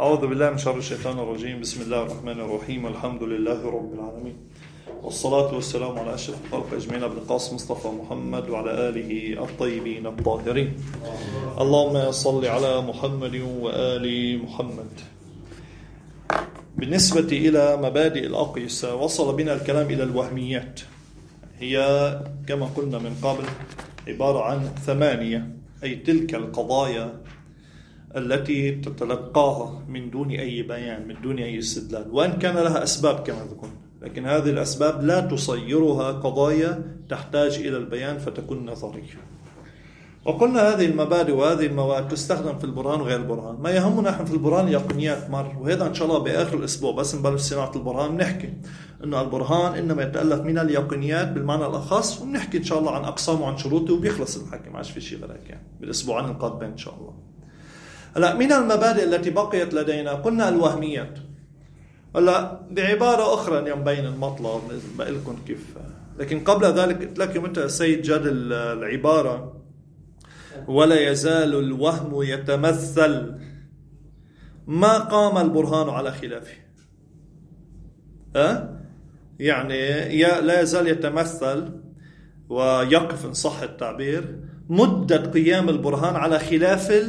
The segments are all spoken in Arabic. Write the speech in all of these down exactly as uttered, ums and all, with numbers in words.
أعوذ بالله من شر الشيطان الرجيم. بسم الله الرحمن الرحيم. الحمد لله رب العالمين، والصلاة والسلام على أشرف الخلق أجمعين أبي القاسم مصطفى محمد وعلى آله الطيبين الطاهرين. اللهم صل على محمد وآل محمد. بالنسبة إلى مبادئ الأقيسة وصل بنا الكلام إلى الوهميات. هي كما قلنا من قبل عبارة عن ثمانية، أي تلك القضايا التي تتلقاها من دون أي بيان، من دون أي استدلال، وأن كان لها أسباب كما ذكرنا، لكن هذه الأسباب لا تصيرها قضايا تحتاج إلى البيان فتكون نظرية. وقلنا هذه المبادئ وهذه المواد تستخدم في البرهان وغير البرهان. ما يهمنا نحن في البرهان يقينيات مر، وهذا إن شاء الله بآخر الأسبوع بس نبلش صناعة البرهان نحكي إنه البرهان إنما يتألف من اليقينيات بالمعنى الأخص، ونحكي إن شاء الله عن أقسامه وعن شروطه وبيخلص الحكي، ما عادش في شيء غير يعني بالأسبوعين القادمين إن شاء الله. هلا من المبادئ التي بقيت لدينا قلنا الوهميات. هلا بعبارة أخرى ينبين المطلب بقول لكم كيف، لكن قبل ذلك قلت لك متى السيد جاد العبارة ولا يزال الوهم يتمثل ما قام البرهان على خلافه. أه؟ يعني لا يزال يتمثل ويقف إن صح التعبير مدة قيام البرهان على خلاف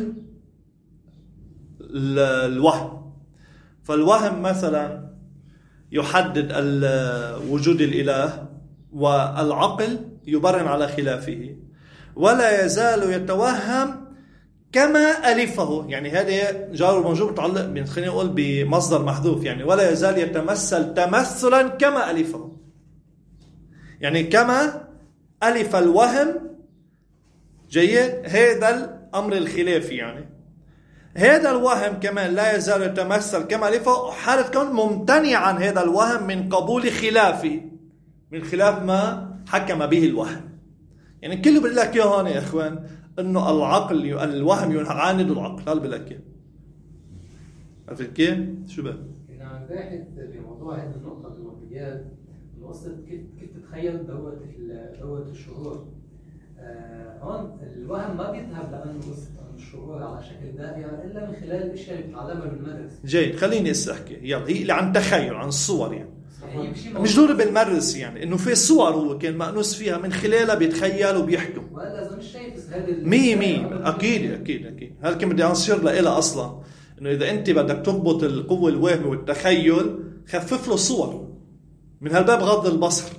الوهم. فالوهم مثلا يحدد وجود الإله، والعقل يبرهن على خلافه. ولا يزال يتوهم كما ألفه، يعني هذا جار ومجرور متعلق بين خلينا نقول بمصدر محذوف، يعني ولا يزال يتمثل تمثلا كما ألفه، يعني كما ألف الوهم. جيد، هذا الأمر الخلافي، يعني هذا الوهم كمان لا يزال يتمثل كما ألفه حالة كون ممتنع عن هذا الوهم من قبول خلافه، من خلاف ما حكم به الوهم. يعني كله بيقول لك يا هون يا اخوان انه العقل الوهم يعاند العقل، قال بقول لك عرفت كيف؟ شو بقى؟ انا عم باحث بموضوع هذه النقطه بالوهميات، انه قصه كيف كيف تتخيل دوره دوره الشعور. آه هون الوهم ما بيذهب لانه الشعور على شكل دائره الا من خلال الاشياء اللي بتعلمها بالمدرسه. جيد، خليني احكي يلا. هي اللي عن تخيل، عن الصور، يعني مش دور بالمدرسة، يعني انه في صور هو كان مأنوس فيها من خلالها بيتخيل وبيحكم. ولا اذا مش شايف هذه مية مية اكيد اكيد اكيد هل كم بدي انصير لها اصلا انه اذا انت بدك تضبط القوة الوهمي والتخيل خفف له صور. من هالباب غض البصر.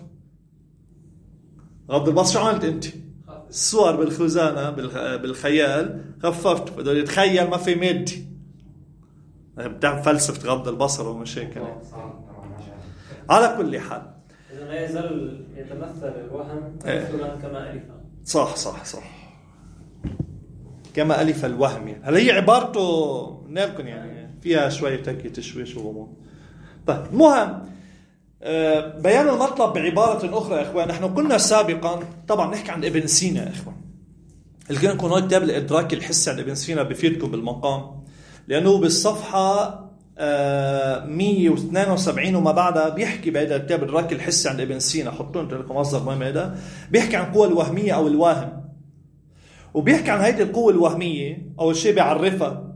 غض البصر شو عملت انت؟ الصور بالخزانة بالخيال خففت، بده يتخيل ما في مادي. بتعرف فلسفة غض البصر ومشاكل. على كل حال إذا لا يزال يتمثل الوهم تمثلا كما ألف. صح صح صح كما ألف الوهم. يعني هل هي عبارته نالكم يعني فيها شوية تكي تشويش وغموض. طيب مهم بيان المطلب بعبارة أخرى يا إخوان. نحن قلنا سابقا طبعا نحكي عن ابن سينا يا إخوان. اللي كنا نكون كتاب الإدراك الحسي عند ابن سينا بفيدكم بالمقام، لأنه بالصفحة مية واثنين وسبعين وما بعدها بيحكي بهذا الكتاب الإدراك الحسي عند ابن سينا. حطوا انتوا لكم مصدر مهم. هذا بيحكي عن القوة الوهمية أو الواهم، وبيحكي عن هذه القوة الوهمية أول شيء بيعرفها.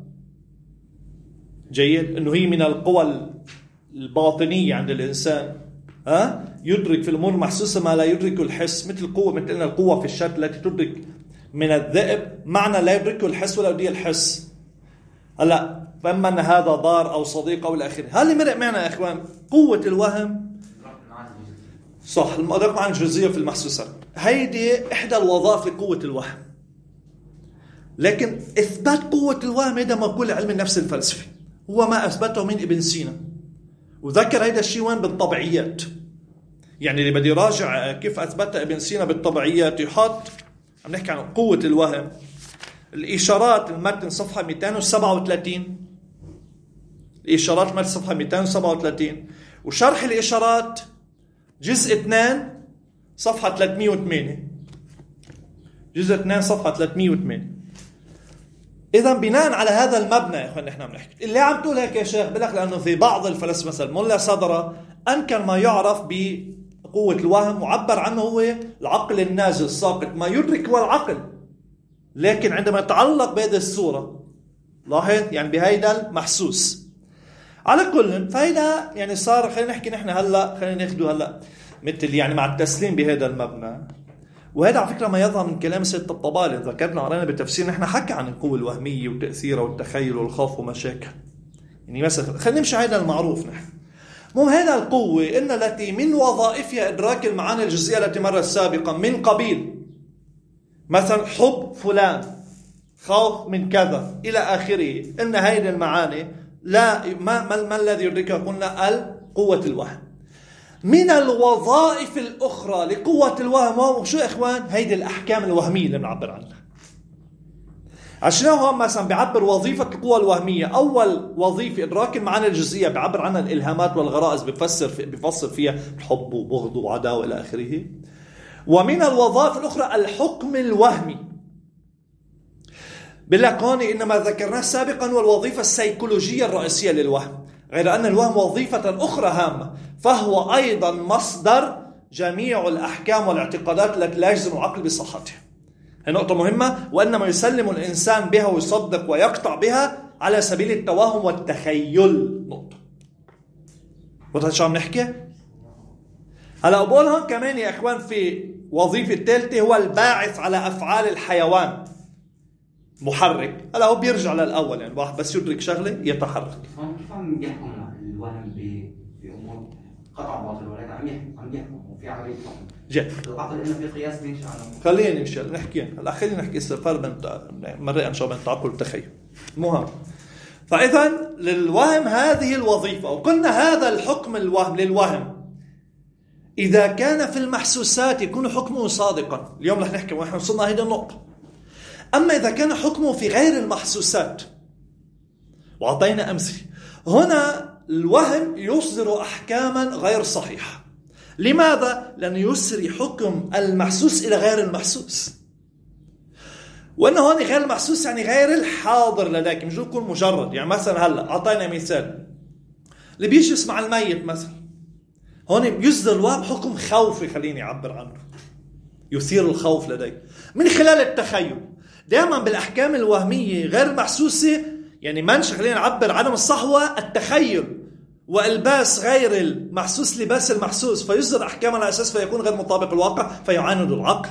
جيد، إنه هي من القوى الباطنية عند الإنسان. ها يدرك في الأمور المحسوسة ما لا يدركه الحس، مثل القوة مثل القوة في الشكل التي تدرك من الذئب معنى لا يدركه الحس ولا يدرك الحس. هلا فاما ان هذا ضار او صديق او الى اخره. هل مرق معنا يا اخوان قوه الوهم؟ صح، المدرك عن الجزئيه في المحسوسات. هيدي احدى الوظائف لقوه الوهم. لكن اثبات قوه الوهم هذا مقول علم النفس الفلسفي، هو ما اثبته من ابن سينا، وذكر هذا الشيء وين بالطبيعيات. يعني اللي بدي راجع كيف اثبتها ابن سينا بالطبيعيات يحط عم نحكي عن قوه الوهم. الإشارات المتن صفحة مئتين وسبعة وثلاثين. الإشارات متن صفحة مئتين وسبعة وثلاثين، وشرح الإشارات جزء اثنين صفحة ثلاثمئة وثمانية. جزء اثنين صفحة ثلاثمئة وثمانية. إذا بناء على هذا المبنى يا أخوان نحن بنحكي. اللي عم تقول هيك يا شيخ بلك لأنه في بعض الفلاسفة مثل ملا صدرة أنكر ما يعرف بقوة الوهم، وعبر عنه هو العقل النازل الساقط، ما يدرك هو العقل. لكن عندما يتعلق بهذه الصورة لاحظ يعني بهيدا المحسوس على كل فهيدا يعني صار. خلينا نحكي نحن هلا، خلينا ناخده هلا مثل يعني مع التسليم بهذا المبنى. وهذا على فكره ما يظهر من كلام سيد الطبالي، ذكرنا قرينا بالتفسير نحن حكى عن القوه الوهميه وتاثيرها والتخيل والخوف ومشاكل. يعني مثلا خلينا نمشي هذا المعروف نحن. مهم هذا القوه ان التي من وظائفها ادراك المعاني الجزئيه التي مرت سابقا من قبيل مثلا حب فلان، خوف من كذا الى اخره، ان هذه المعاني لا ما, ما, ما الذي يدركها؟ قلنا القوه الوهم. من الوظائف الاخرى لقوه الوهم شو يا اخوان؟ هيدي الاحكام الوهميه اللي بنعبر عنها. عشان هو مثلا بيعبر وظيفه القوه الوهميه، اول وظيفه ادراك المعاني الجزئيه بيعبر عنها الالهامات والغرائز، بيفسر في بيفصل فيها حب وبغض وعداوه الى اخره. ومن الوظائف الاخرى الحكم الوهمي. بالله هون انما ذكرناه سابقا والوظيفه السيكولوجيه الرئيسيه للوهم، غير ان الوهم وظيفه اخرى هامه، فهو ايضا مصدر جميع الاحكام والاعتقادات التي لا يجزم العقل بصحتها. هي نقطه مهمه، وانما يسلم الانسان بها ويصدق ويقطع بها على سبيل التوهم والتخيل. نقطه. وده شو عم نحكي؟ هلا بقول هون كمان يا اخوان في وظيفه الثالثه هو الباعث على افعال الحيوان، محرك. هلا هو بيرجع للاول، يعني واحد بس يدرك شغله يتحرك. كيف عم يحكم الوهم بامور قطع باطل، ولكن عم يحكم عم يحكم وفي عمليه حكم جد العقل انه في قياس بين شأنه. خلينا نشيل نحكي هلا خلينا نحكي الفرق بين مرة ان شاء الله بين التعقل والتخيل. مهم. فاذا للوهم هذه الوظيفه، وقلنا هذا الحكم الوهم للوهم اذا كان في المحسوسات يكون حكمه صادقا. اليوم رح نحكي ونحن وصلنا هذه النقطه. أما إذا كان حكمه في غير المحسوسات، وعطينا أمثلة، هنا الوهم يصدر أحكاما غير صحيحة. لماذا؟ لأنه يسري حكم المحسوس إلى غير المحسوس، وأنه هون غير المحسوس يعني غير الحاضر لديك، مش يكون مجرد. يعني مثلا هلأ أعطينا مثال، اللي بيجي يسمع الميت مثلا، هون يصدر الوهم حكم خوفي، خليني أعبر عنه، يثير الخوف لديك من خلال التخيل. دائما بالأحكام الوهمية غير محسوسة يعني منش، خلينا نعبر عدم الصحوة التخيل وإلباس غير المحسوس لباس المحسوس، فيصدر أحكام على أساس فيكون غير مطابق الواقع فيعاند العقل.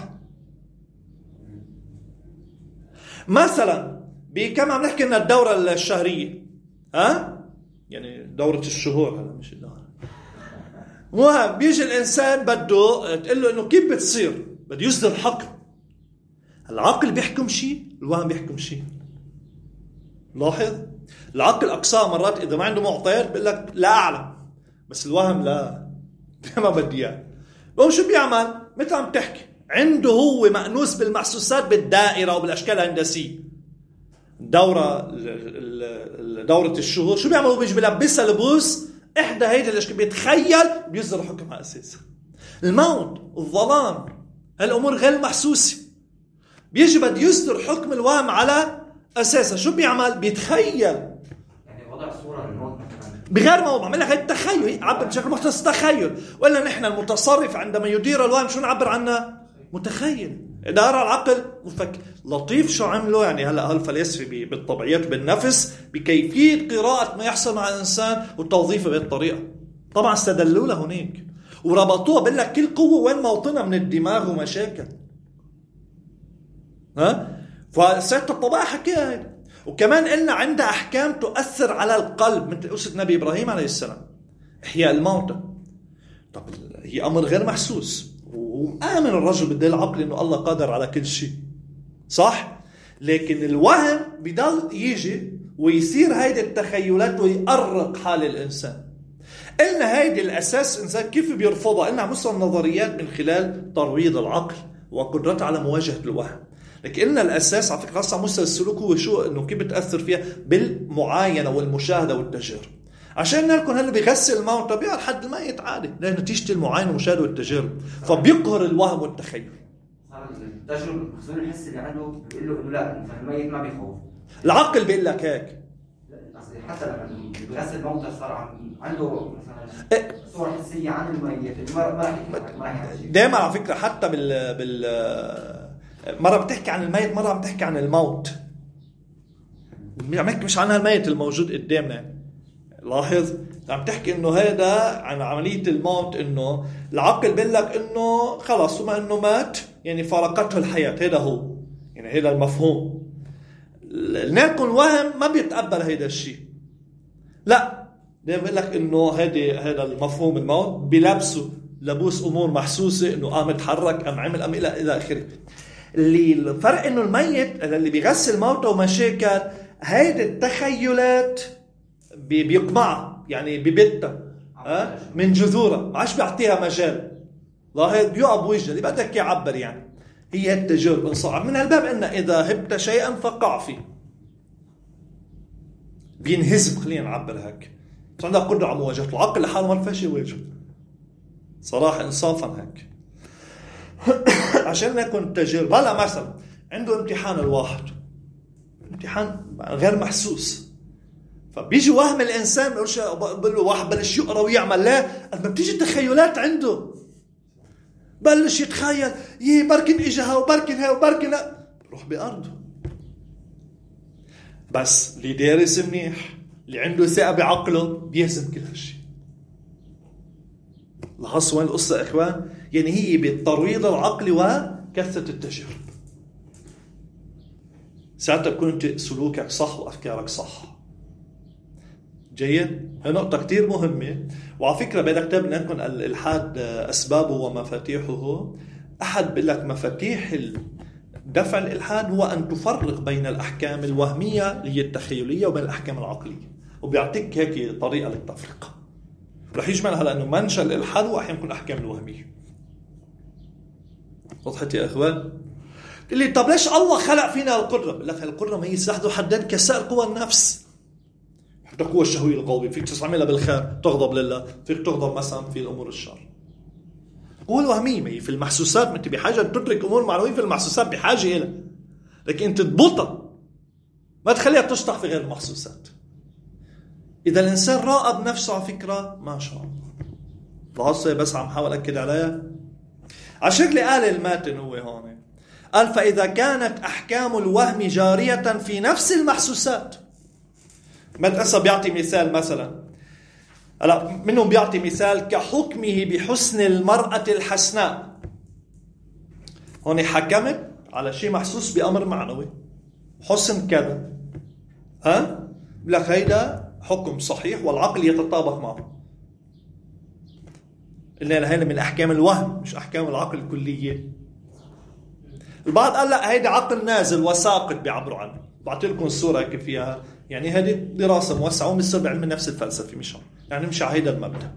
مثلا بكم عم نحكي لنا الدورة الشهرية، ها يعني دورة الشهور، هذا مش الدورة. مهم بيجي الإنسان بده تقول له إنه كيف بتصير، بده يصدر حكم. العقل بيحكم شيء، الوهم بيحكم شيء. لاحظ العقل أقصاه مرات إذا ما عنده معطيات بيقول لك لا أعلم، بس الوهم لا ما بدي إياه. هو شو بيعمل؟ مثل عم تحكي عنده هو مأنوس بالمحسوسات بالدائرة وبالأشكال الهندسية. دورة دورة الشهور شو بيعمل؟ هو بيجي بيلبسها لبوس إحدى هيدا الأشكال، بيتخيل بيصدر حكم على أساسها. الموت، الظلام، هالأمور غير محسوسة، بيجي بده يصدر حكم الوهم على أساسها. شو بيعمل؟ بيتخيل، يعني وضع صورة للموت بغير ما هو بعمل لك التخيل، عبر بشكل مختص تخيل. ولا نحن المتصرف عندما يدير الوهم شو نعبر عنه؟ متخيل. إدارة العقل مفكر. لطيف شو عمله يعني هلا هالفلاسفة بالطبيعيات بالنفس بكيفية قراءة ما يحصل مع الإنسان وتوظيفه بهالطريقة. طبعا استدلوا له هناك وربطوها، بقول لك كل قوة وين موطنها من الدماغ ومشاكل. ها فسيد الطباع حكيها. وكمان قلنا عندها أحكام تؤثر على القلب مثل قصة نبي إبراهيم عليه السلام، إحياء الموتى. طب هي أمر غير محسوس، وآمن الرجل بالدليل العقلي إنه الله قادر على كل شيء، صح؟ لكن الوهم بيضل يجي ويصير هيدي التخيلات ويقرق حال الإنسان. قلنا هيدي الأساس إنسان كيف بيرفضها؟ قلنا مستوى النظريات من خلال ترويض العقل وقدرته على مواجهة الوهم. لكن قلنا الأساس على فكرة خاصة مستوى السلوك هو شو؟ إنه كيف بتأثر فيها بالمعاينة والمشاهدة والتجارب. عشان نكون هلا بيغسل الموتى بيقعد حد الميت عادي، لأن نتيجة المعاينة والمشاهدة والتجارب، فبيقهر الوهم والتخيل. صار التجربة خصوصا الحس اللي عنده بيقول له إنه لا الميت ما بيخوف. العقل بيقول لك هيك. حتى لما بيغسل الموتى صار عنده مثلا صورة حسية عن الميت، ما راح ما دائما على فكرة حتى بال بال مرة بتحكي عن الميت، مرة عم تحكي عن الموت. مش عنها الميت الموجود قدامنا. لاحظ عم تحكي انه هذا عن عملية الموت، انه العقل بيقول لك انه خلاص وما انه مات يعني فارقته الحياة، هذا هو يعني هذا المفهوم. لكن الوهم ما بيتقبل هذا الشيء، لا دائما بيقول لك انه هذا هذا المفهوم الموت بلبسه لبوس امور محسوسة، انه قام يتحرك ام عمل ام الى الى اخره. اللي الفرق انه الميت اللي بيغسل موته ومشاكل هيدي التخيلات بيقمعها يعني ببتها أه؟ من جذورها، ما عادش بيعطيها مجال. لاحظ بيقع بوجهها اللي بدك يعبر يعني هي التجربة صعب. من هالباب إن إذا هبت شيئا فقع فيه، بينهزم. خلينا نعبر هيك، عندها قدرة على مواجهة العقل لحاله ما فيش يواجه صراحة إنصافا هيك. عشان نكون تجربة. هلا مثلا عنده امتحان الواحد، امتحان غير محسوس، فبيجي وهم الإنسان بقول له واحد بلش يقرأ ويعمل، لا لما بتيجي التخيلات عنده بلش يتخيل يي بركن إجها وبركن هاي وبركن لا، بروح بأرضه. بس اللي دارس منيح اللي عنده ثقة بعقله بيهزم كل هالشيء. لاحظوا وين القصة إخوان؟ يعني هي بالترويض العقلي وكثرة التجارب ساعتها بكون سلوكك صح وأفكارك صح. جيد؟ هي نقطة كتير مهمة. وعلى فكرة بهذا الكتاب نكون الإلحاد أسبابه ومفاتيحه. أحد بيقول لك مفاتيح دفع الإلحاد هو أن تفرق بين الأحكام الوهمية اللي هي التخيلية وبين الأحكام العقلية، وبيعطيك هيك طريقة للتفرقة. رح يجمعها لأنه منشأ الإلحاد هو أحيانا يكون أحكام الوهمية. وضحت يا أخوان؟ اللي طب ليش الله خلق فينا القدرة؟ بقول لك القدرة ما هي سلاح ذو حدين كسائر قوى النفس. حتى قوة الشهوية القوية فيك تستعملها بالخير، تغضب لله، فيك تغضب مثلا في الأمور الشر. قوة الوهمية ما هي في المحسوسات، ما أنت بحاجة تدرك أمور معنوية في المحسوسات بحاجة إلى، لكن أنت تضبطها ما تخليها تشطح في غير المحسوسات. إذا الإنسان راقب نفسه على فكرة ما شاء الله. لاحظت بس عم حاول أكد عليها عشان لي قال الماتن هو هون قال فإذا كانت أحكام الوهم جارية في نفس المحسوسات. مدرسة بيعطي مثال مثلا، هلا منهم بيعطي مثال كحكمه بحسن المرأة الحسناء. هون حكمت على شيء محسوس بأمر معنوي، حسن كذا، ها لك هيدا حكم صحيح والعقل يتطابق معه. إلا هيدا من أحكام الوهم مش أحكام العقل الكلية. البعض قال لا هيدا عقل نازل وساقط بيعبروا عنه. بعطي لكم الصورة كيف فيها، يعني هذه دراسة موسعة ومصير بعلم النفس الفلسفي مش يعني مش هيدا المبدأ.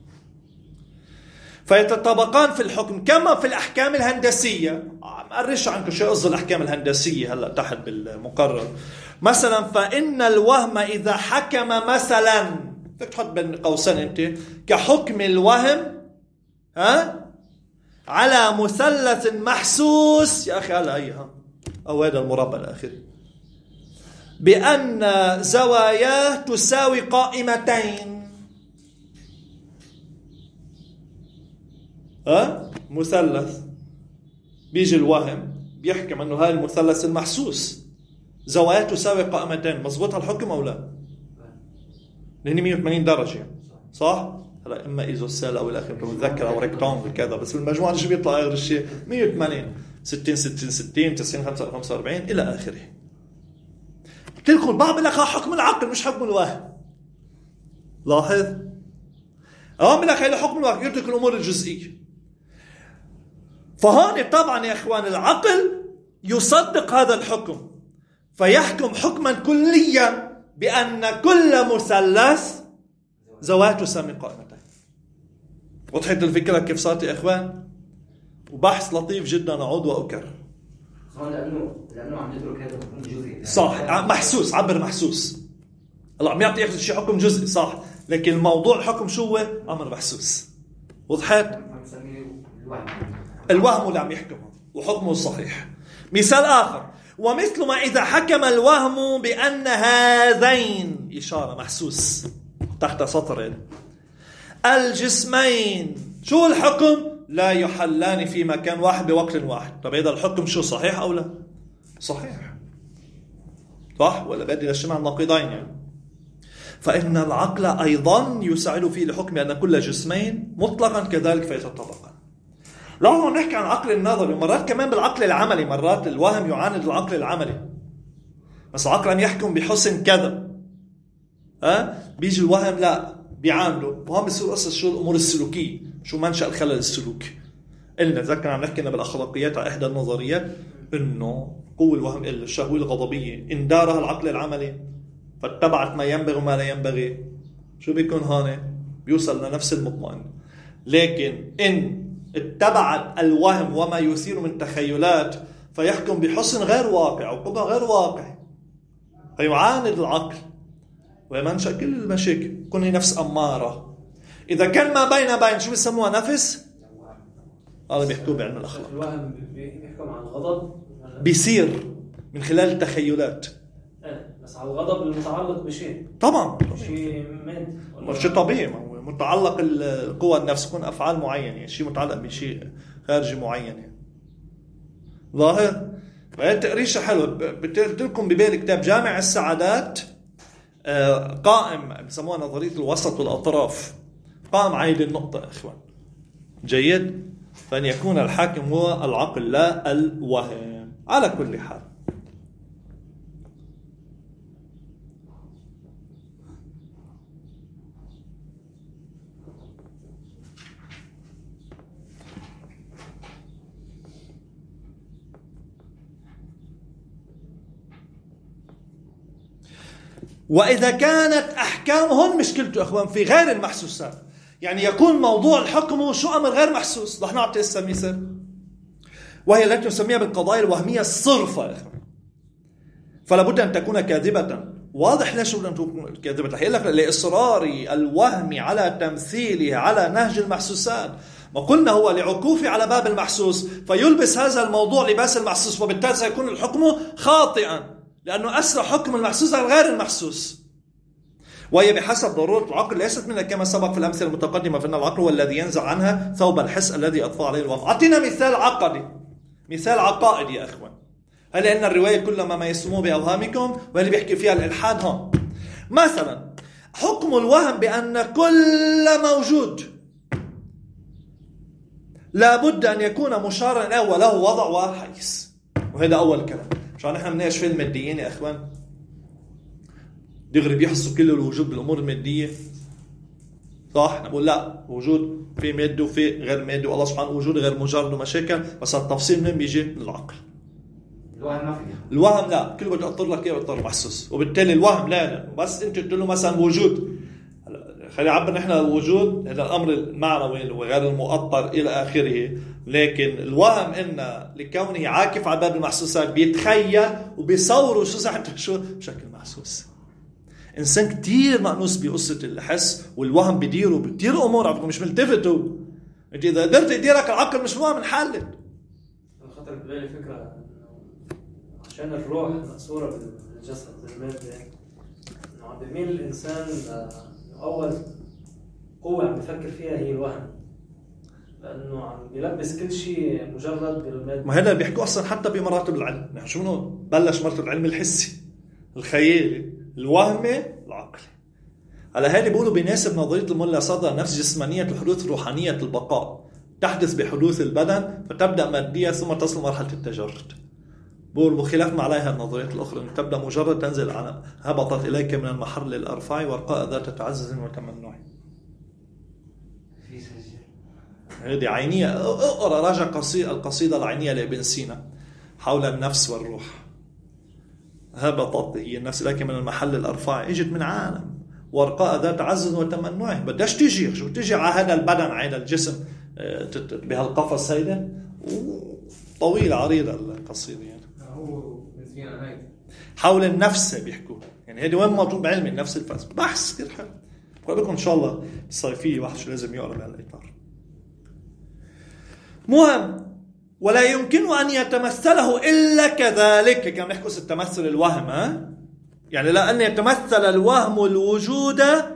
فيتطابقان في الحكم كما في الأحكام الهندسية. أرش عنكم شيء قصد الأحكام الهندسية هلا تحت بالمقرر. مثلا فإن الوهم إذا حكم مثلا، فيك تحط بين قوسين أنت كحكم الوهم ها على مثلث محسوس. يا أخي هلا هي ها أو هذا المربع الأخير بأن زواياه تساوي قائمتين. ها مثلث بيجي الوهم بيحكم أنه هاي المثلث المحسوس زواياه تساوي قائمتين. مزبوط هالحكم أو لا؟ لأن مية وثمانين درجة صح؟ هلا إما إيزوسيل أو الأخير بتذكر أو ريكتانجل كذا، بس بالمجموعة شو بيطلع آخر شيء مية وثمانين ستين ستين ستين تسعين خمسة وأربعين إلى آخره. تلكم البعض لك حكم العقل مش حكم الوهم. لاحظ أهم لك هذا حكم الوهم يترك الأمور الجزئية. فهون طبعا يا إخوان العقل يصدق هذا الحكم فيحكم حكما كليا بأن كل مثلث زواياه تساوي قائمتين. وضحت الفكرة كيف صارت يا إخوان؟ وبحث لطيف جدا أعود وأكرر. لأنه لأنه عم يترك هذا الحكم جزئي صح محسوس، عبر محسوس. الله عم يعطي ياخذ شيء حكم جزئي صح، لكن الموضوع الحكم شو هو؟ أمر محسوس. وضحت؟ الوهم الوهم اللي عم يحكمه وحكمه الصحيح. مثال آخر ومثل ما إذا حكم الوهم بأن هذين إشارة محسوس تحت سطر الجسمين شو الحكم؟ لا يحلان في مكان واحد بوقت واحد. طب هذا الحكم شو صحيح أو لا؟ صحيح صح ولا بدي نجمع النقيضين يعني. فإن العقل أيضا يساعد في الحكم أن كل جسمين مطلقا كذلك فيتطابقان. لو نحكي عن العقل النظري ومرات كمان بالعقل العملي، مرات الوهم يعاند العقل العملي، بس العقل أن يحكم بحسن كذا، ها بيجي الوهم لا بيعانده. وهم بيصير قصة شو الأمور السلوكية، شو منشأ الخلل السلوكي. قلنا ذكر عم نحكينا بالأخلاقيات على إحدى النظريات إنه قوة الوهم الشهوة الغضبية إن دارها العقل العملي فاتبعت ما ينبغي وما لا ينبغي، شو بيكون هون؟ بيوصل لنفس المطمئن. لكن إن اتبعت الوهم وما يثير من تخيلات فيحكم بحسن غير واقع وقبح غير واقع، فيعاند العقل ويمنشأ كل المشاكل. كوني نفس أمارة. إذا كان ما بين بين شو بيسموها نفس، هذا بيحكوا بعلم الأخلاق. الوهم بيحكم عن الغضب بيصير من خلال التخيلات. ايه بس على الغضب المتعلق بشيء طبعا شيء مادي، شيء طبيعي، متعلق القوى النفس، يكون أفعال معينة، شيء متعلق بشيء خارجي معين. ظاهر؟ فهي تقريشة حلوة. بتلكم ببالي كتاب جامع السعادات قائم بسموها نظرية الوسط والأطراف، قائم عيد النقطة إخوان. جيد؟ فأن يكون الحاكم هو العقل لا الوهم. على كل حال وإذا كانت أحكامهم مشكلته أخوان في غير المحسوسات، يعني يكون موضوع الحكم شو أمر غير محسوس. رح نعطي هسه مثال وهي التي نسميها بالقضايا الوهمية الصرفة يا أخوان. فلا بد أن تكون كاذبة. واضح ليش بدنا تكون كاذبة؟ رح يقول لك لإصرار الوهم على تمثيله على نهج المحسوسات. ما قلنا هو لعكوفه على باب المحسوس فيلبس هذا الموضوع لباس المحسوس، وبالتالي سيكون الحكم خاطئا لأنه أسرع حكم المحسوس على غير المحسوس. وهي بحسب ضرورة العقل ليست منها كما سبق في الأمثلة المتقدمة، فإن العقل هو الذي ينزع عنها ثوب الحس الذي أطفى عليه الوهم. أعطينا مثال عقدي، مثال عقائدي يا أخوان. هل إن الرواية كلما ما يسموه بأوهامكم، واللي بيحكي فيها الإلحاد هون. مثلا حكم الوهم بأن كل موجود لابد أن يكون مشارا له وله وضع وحيز، وهذا أول كلام. عشان نحن بنناقش في الماديين يا أخوان دغري بيحسوا كل الوجود بالأمور المادية، صح؟ نقول لا، وجود في مادي وفي غير مادي، والله سبحانه وجود غير مجرد ومشاكل، بس التفصيل من بيجي من العقل. الوهم ما في. الوهم لا، كل بدي أطر لك إياه أطر محسوس، وبالتالي الوهم لا لا بس أنت تقول له مثلا وجود، خلي عبر نحن الوجود هذا الأمر المعنوي وغير المؤطر إلى آخره. لكن الوهم إن لكونه عاكف على باب المحسوسات بيتخيل وبيصوره شو حتى شو بشكل محسوس. إنسان كتير مأنوس بقصة الحس والوهم بديره كتير أمور عبكم مش ملتفتوا. أنت إذا قدرت يديرك العقل مش وهم نحلل. خطر ببالي فكرة عشان الروح مأسورة بالجسد المادي، إنه عم بيميل الإنسان أول قوة عم بفكر فيها هي الوهم، لأنه عم بيلبس كل شيء مجرد بالمادة. ما هذا بيحكوا أصلا حتى بمراتب العلم. نحن شو منو بلش مرتب العلم الحسي الخيالي الوهمي العقلي. على هذه بيقولوا بيناسب نظرية الملا صدر نفس جسمانية الحدوث روحانية البقاء تحدث بحدوث البدن فتبدأ مادية ثم تصل مرحلة التجرد. بقول بخلاف ما عليها النظريات الأخرى أن تبدأ مجرد تنزل على هبطت إليك من المحر الأرفع ورقاء ذات تعزز وتمنع. هذه عينية. اقرأ راجع قصيدة القصيدة العينية لابن سينا حول النفس والروح. هبطت هي النفس إليك من المحل الأرفع، اجت من عالم ورقاء ذات تعزز وتمنع. بداش تيجي شو تيجي على هذا البدن على الجسم بهالقفص هيدا طويلة عريضة القصيدة يعني. حول النفس بيحكوا يعني هذه وين مطلوب علم النفس الفلسفي بحث كثير حلو. بقول لكم ان شاء الله الصيفيه واحد شو لازم يقرا بهالاطار. مهم ولا يمكن ان يتمثله الا كذلك كما نحكي التمثل الوهم ها؟ يعني لا ان يتمثل الوهم الوجود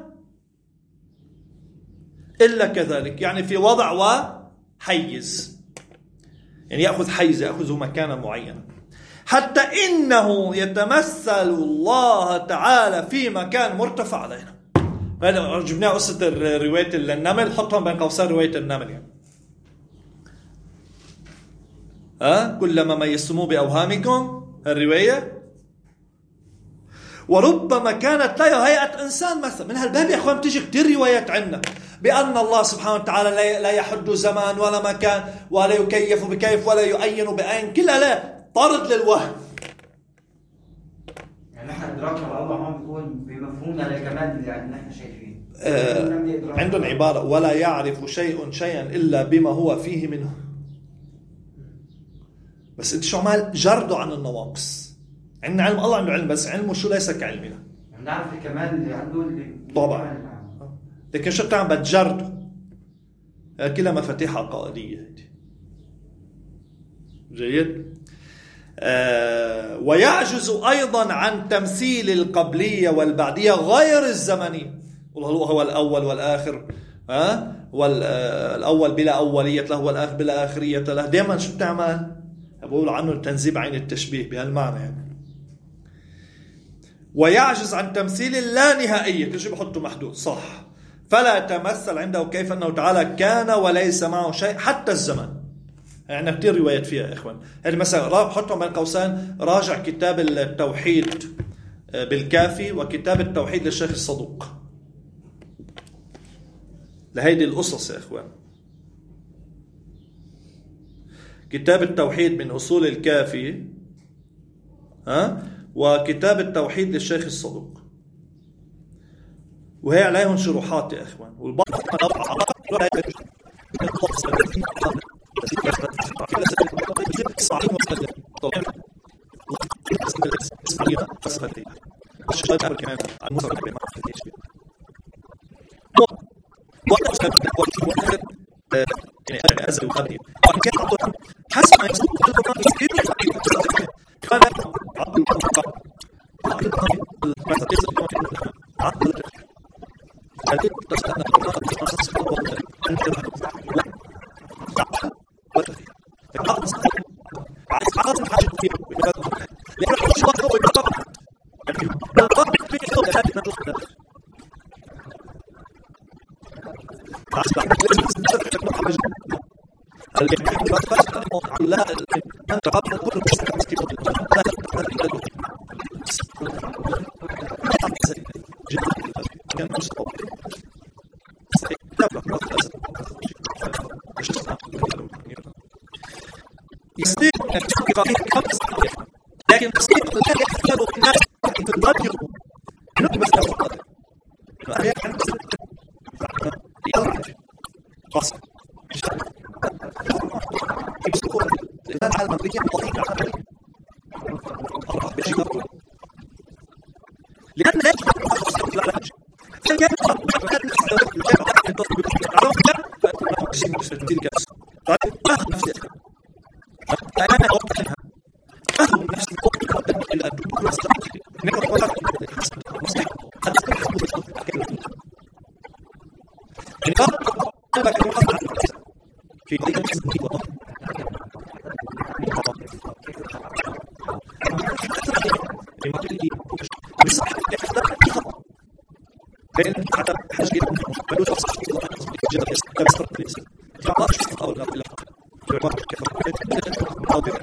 الا كذلك، يعني في وضع وحيز، يعني ياخذ حيز ياخذ مكانا معينا، حتى إنه يتمثل الله تعالى في مكان مرتفع علينا. جبنا قصة رواية النمل، حطهم بين قوسين رواية النمل يعني. أه؟ كلما ميزتموه بأوهامكم الرواية. وربما كانت لا هيئة إنسان مثلا. من هالباب يا أخوان تيجي كتير روايات عنا بأن الله سبحانه وتعالى لا يحد زمان ولا مكان ولا يكيف بكيف ولا يؤين بأين، كلها لا طرد للوهم. يعني نحن إدراكنا الله هون بيكون بمفهومنا للكمال اللي نحن شايفينه. آه عندهم عبارة ولا يعرف شيء شيئا إلا بما هو فيه منه. بس انت شو عمال جردوا عن النواقص. عندنا علم، الله عنده علم بس علمه شو ليس كعلمنا. نعرف الكمال اللي عنده اللي طبعا. لكن شو بتعمل بتجردوا. كلها مفاتيح عقائدية. جيد. آه ويعجز أيضا عن تمثيل القبلية والبعدية غير الزمنية. والله هو الأول والآخر. ها والأول بلا أولية له والآخر بلا آخرية له. دائما شو بتعمل؟ بقول عنه التنزيب عين التشبيه بهالمعنى يعني. ويعجز عن تمثيل اللانهائية، كل شيء بحطه محدود صح. فلا تمثل عنده كيف أنه تعالى كان وليس معه شيء حتى الزمن. يعني كتير روايات فيها يا إخوان. يعني مثلا حطهم بين قوسين راجع كتاب التوحيد بالكافي وكتاب التوحيد للشيخ الصدوق. لهيدي القصص يا إخوان. كتاب التوحيد من أصول الكافي ها وكتاب التوحيد للشيخ الصدوق، وهي عليهم شروحات يا إخوان. والبعض يعني أزل وقديم وإن كان عطوا حسب ما يسمى القرآن يسكير كان عطوا القرآن عطوا القرآن بعد كذا عطوا هذه تستنى القرآن تخصص القرآن أنت عطوا عايز عايز حاجة كثير لأن مش واحد هو يطبق يعني القرآن في كتب هذه نطلق لا أنت قبل كل يصير لكن تصير يحصل الناس تتغير بس الآن حال الأمريكية مضيقة لأن لا يجب أن تخصص العلاج فالجانب أنا أوضحها أهل نفس الوقت إلى الدكتور الصحي نقرأ وضع مصلحة هذا في ذلك الوضع بين حتى حاجة بدو شخص جدا يستمر في الإنسان تعرف شخص أو لا إلا يعتبر كيف أو بيرد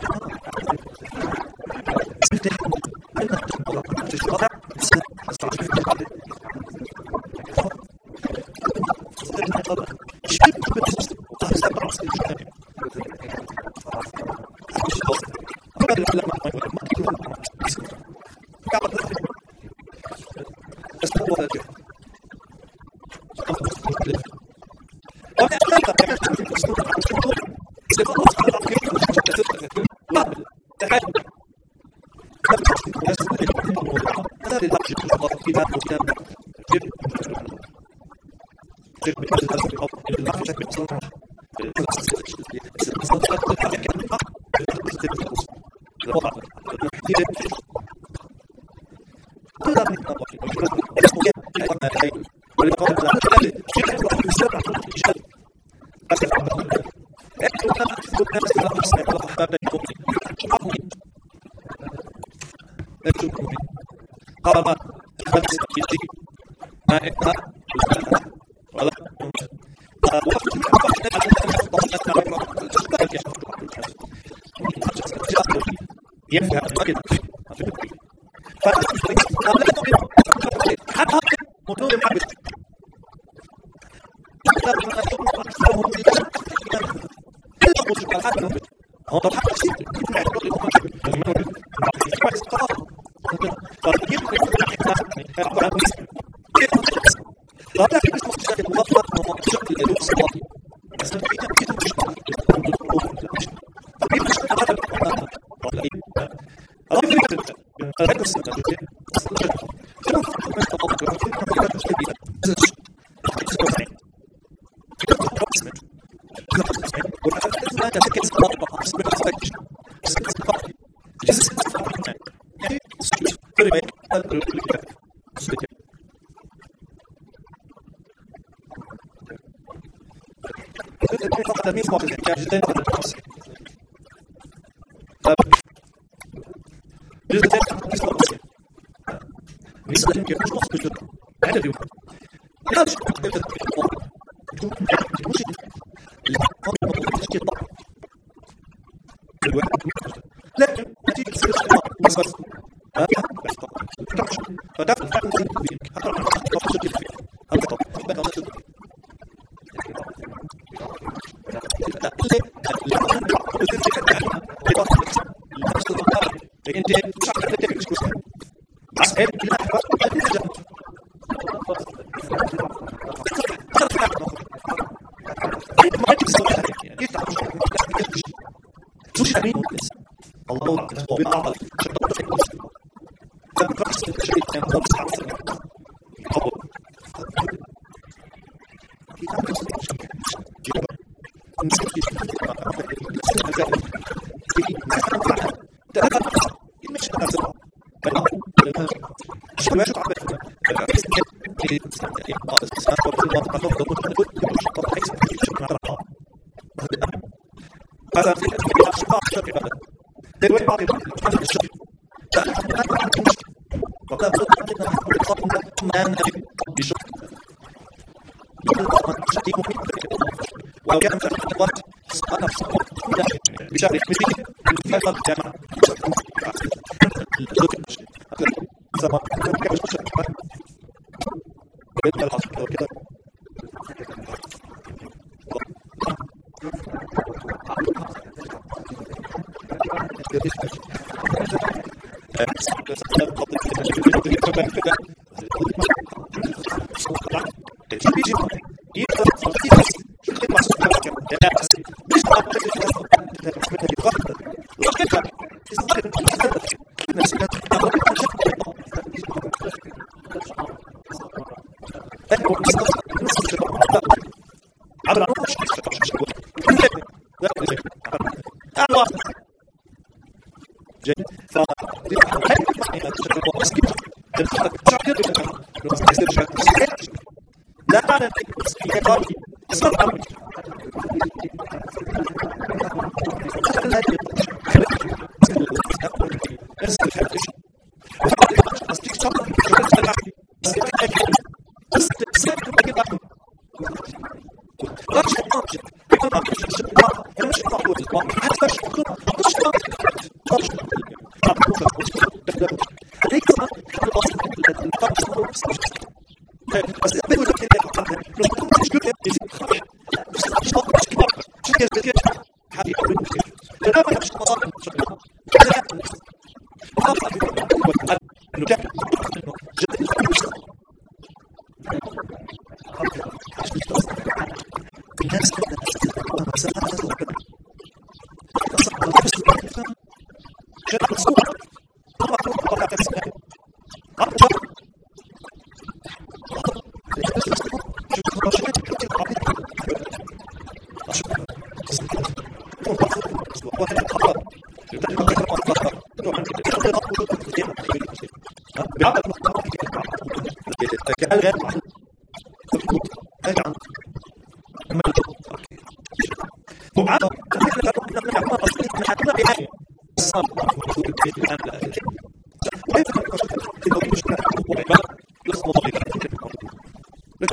استفتح أن تقرأ تشرح لك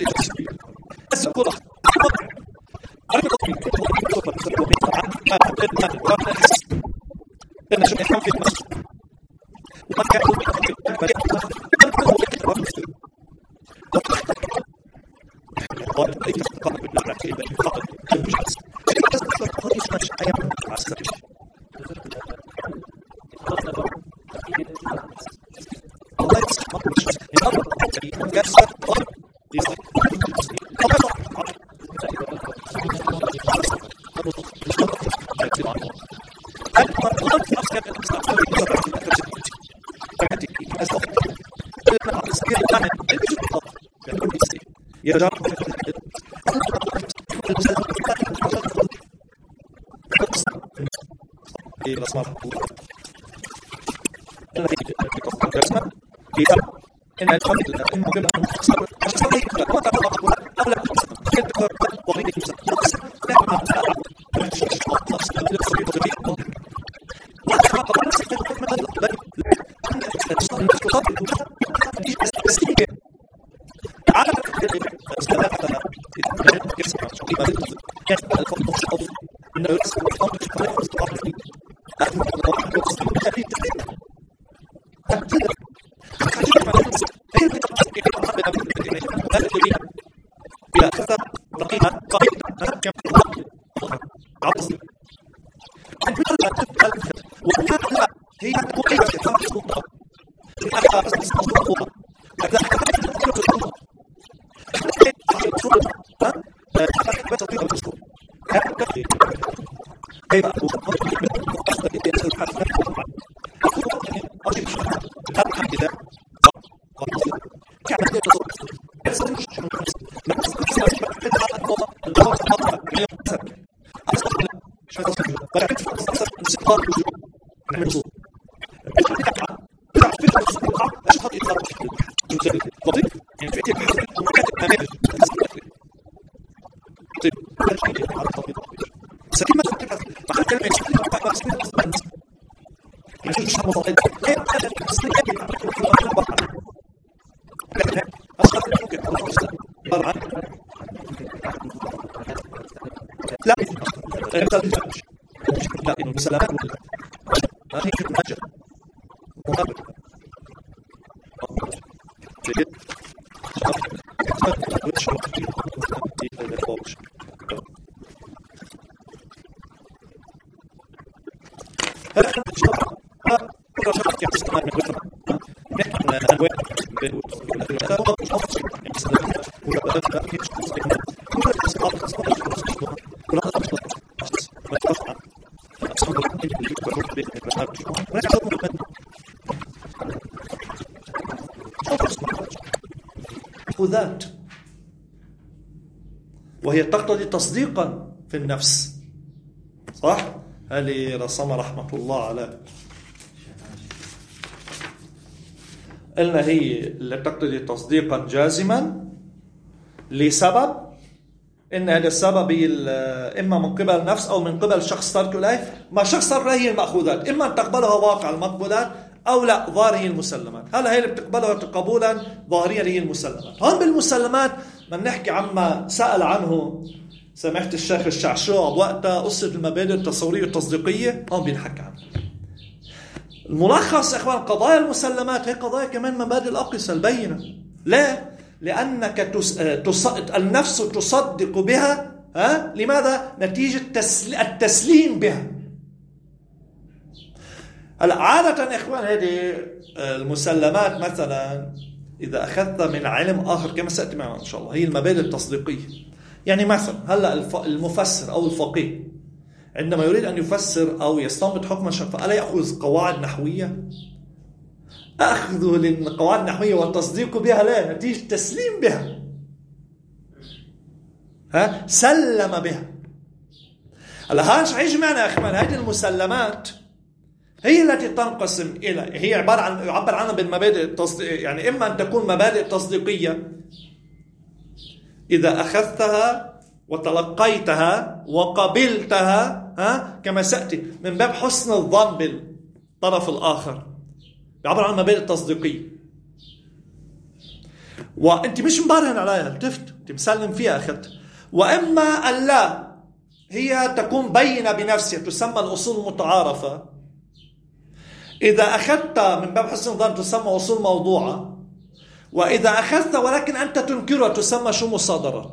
ذات، وهي تقتضي تصديقا في النفس. صح؟ هذه رسمها رحمة الله عليه. قلنا هي اللي تقتضي تصديقا جازما لسبب، إن هذا السبب إما من قبل النفس أو من قبل شخص ترك إليه. ما شخص ترك إليه هي المأخوذات، إما أن تقبلها واقع المقبولات أو لا ظاهر هي المسلمات. هلا هي اللي بتقبلها قبولا ظاهريا هي المسلمات. هون بالمسلمات ما نحكي عما سأل عنه سمحت الشيخ الشعشوع بوقتها، قصة المبادئ التصورية والتصديقية، هون بنحكي عنها. الملخص إخوان، قضايا المسلمات هي قضايا كمان مبادئ الأقصى البينة. لا، لأنك تس... تس... النفس تصدق بها. ها؟ لماذا؟ نتيجة تسل... التسليم بها. هلا عادة إخوان هذه المسلمات مثلا إذا أخذت من علم آخر كما سأتي معنا إن شاء الله، هي المبادئ التصديقية. يعني مثلا هلا المفسر أو الفقيه عندما يريد أن يفسر أو يستنبط حكما شرعيا فألا يأخذ قواعد نحوية؟ أخذه للقواعد النحوية والتصديق بها لا، نتيجة تسليم بها. ها؟ سلم بها. هلا هاش عيش معنا يا أخوان، هذه المسلمات هي التي تنقسم إلى، هي عبارة عن يعبر عنها بالمبادئ التصديق، يعني إما أن تكون مبادئ تصديقية إذا أخذتها وتلقيتها وقبلتها، ها كما سأتي من باب حسن الظن بالطرف الآخر، يعبر عن مبادئ تصديقية. وأنت مش مبرهن عليها، التفت أنت مسلم فيها أخذت. وإما أن لا، هي تكون بينة بنفسها، تسمى الأصول المتعارفة. إذا أخذت من باب حسن الظن تسمى أصول موضوعة، وإذا أخذت ولكن أنت تنكرها تسمى شو؟ مصادرات.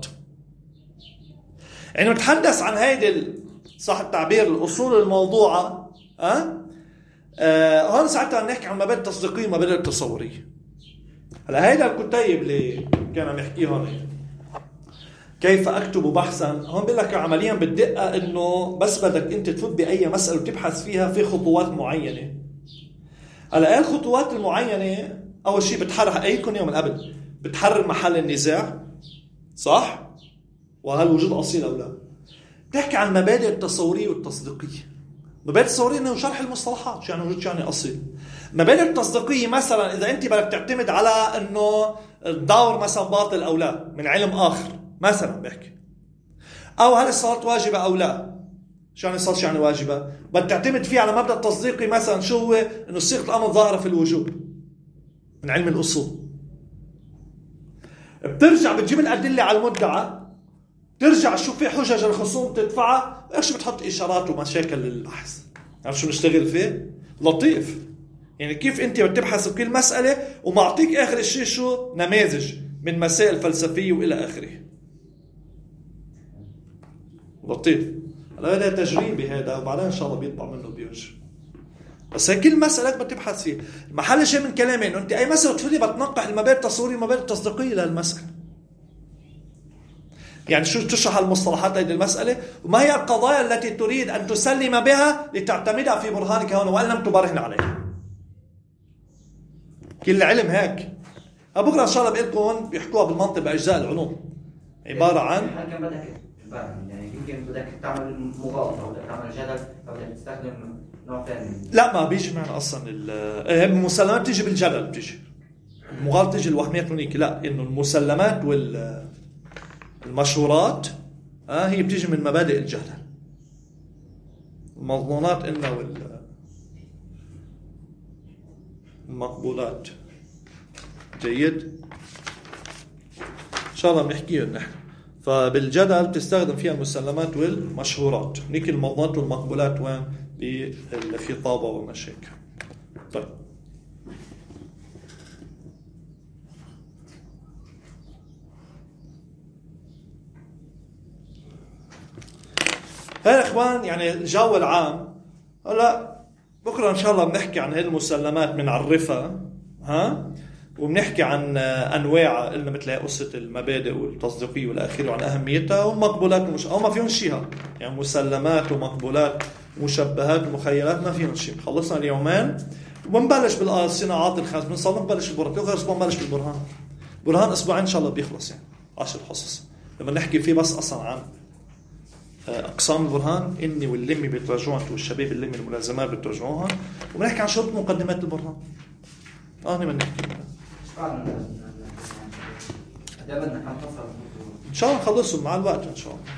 يعني نتحدث عن هيدي صح التعبير الأصول الموضوعة. أه؟ أه هون ساعتها نحكي عن مبادئ تصديقية ومبادئ تصورية. هلا هيدا الكتيب اللي كان عم يحكيه هون كيف أكتب بحثا، هون بيقول لك عمليا بالدقة إنه بس بدك أنت تفوت بأي مسألة وتبحث فيها في خطوات معينة. هلا ايه الخطوات المعينة؟ أول شيء بتحرر أيكم يوم من قبل بتحرر محل النزاع، صح؟ وهل وجود أصيل أو لا؟ تحكي عن المبادئ التصورية والتصديقية. مبادئ التصورية إنه شرح المصطلحات، شو يعني وجود شو يعني أصيل. مبادئ التصديقية مثلا إذا أنت بدك تعتمد على إنه الدور مثلا باطل أو لا من علم آخر مثلا بحكي، أو هل الصلاة واجبة أو لا، شو يعني الصلاة شو يعني واجبة، بدك تعتمد فيه على مبدأ تصديقي مثلا شو هو؟ إنه صيغة الأمر ظاهرة في الوجوب من علم الأصول. بترجع بتجيب الأدلة على المدعى، ترجع شوف في حجج الخصوم تدفعها، ايش بتحط اشارات ومشاكل للبحث. عارف شو نشتغل فيه؟ لطيف. يعني كيف انت بتبحث بكل مسألة ومعطيك اخر الشيء شو؟ نماذج من مسائل فلسفية والى اخره. لطيف. هلا هذا تجريبي هذا، وبعدين ان شاء الله بيطبع منه بيوجه. بس هي كل مسألة بتبحث فيه. المحل شيء من كلامي انه انت اي مسألة تفوتي بتنقح المبادئ التصورية والمبادئ التصديقية لهالمسألة. يعني شو تشرح المصطلحات هذه المسألة، وما هي القضايا التي تريد أن تسلم بها لتعتمدها في برهانك هون وأن لم تبرهن عليها. كل علم هيك. بكرة إن شاء الله بقولكم بيحكوها بالمنطق بأجزاء العلوم عبارة عن هل كان بدك تبرهن، يعني يمكن بدك تعمل مغالطة أو بدك تعمل جدل أو بدك تستخدم نوع ثاني. لا ما بيجي معنا أصلا المسلمات بتيجي بالجدل، بتيجي المغالطة تيجي الوهمية كلونيكي. لا، إنه المسلمات وال المشهورات آه هي بتيجي من مبادئ الجدل. المضمونات إنه وال المقبولات. جيد، إن شاء الله بنحكيها نحن. فبالجدل تستخدم فيها المسلمات والمشهورات، نيك المضمونات والمقبولات وين؟ بالخطابة والمشاكل. طيب هاي اخوان يعني الجو العام. هلا بكره ان شاء الله بنحكي عن هاي المسلمات، بنعرفها ها، وبنحكي عن انواع قلنا مثل هي قصه المبادئ والتصديقيه والاخير وعن اهميتها، والمقبولات ومش او ما فيهم شيء. يعني مسلمات ومقبولات ومشبهات ومخيلات ما فيهم شيء. خلصنا اليومين وبنبلش بالصناعات الخاصه، بنصلي نبلش بالبرهان، غير اسبوع بنبلش بالبرهان. برهان اسبوعين ان شاء الله بيخلص، يعني عشر حصص لما نحكي فيه بس اصلا عن أقسام البرهان. إني واللمي بيتراجعوها والشباب اللمي الملازمات بيتراجعوها، وبنحكي عن شروط مقدمات البرهان. آه نبى نحكي إن شاء الله نخلصهم مع الوقت إن شاء الله.